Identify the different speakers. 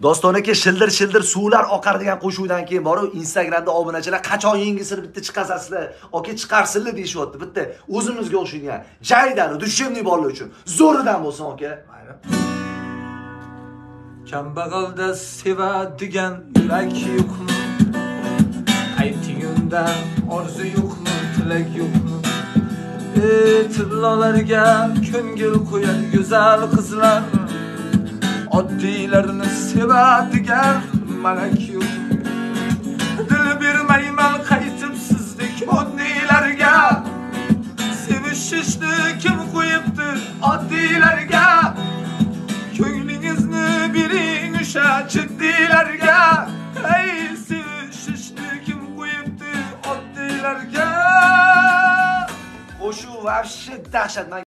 Speaker 1: Doston aka shildir suvlar oqar degan qo'shuvdan keyin boru Instagramda obunachilar qachon yangisini bitta chiqasizlar, oka chiqarsinlar deyishyapti. Bitta o'zimizga o'xshagan jaydan, dushevniy bolalar uchun zo'ridan bo'lsin aka.
Speaker 2: Mayli. Kambag'alda sevadigan yurak yo'qmi? Aytingunda orzu yo'qmi, tilak yo'qmi? Tillolarga ko'ngil qo'yar go'zal qizlar. Oddiylarni sevadigan malak yo'q. Dil bermayman qaytib sizdek oddiylarga. Sevishishni kim qo'yibdi oddiylarga? Ko'nglingizni bering o'sha jiddiylarga. Hey, sevishishni kim qo'yibdi oddiylarga?
Speaker 1: Qo'shuv vafshi dahshat.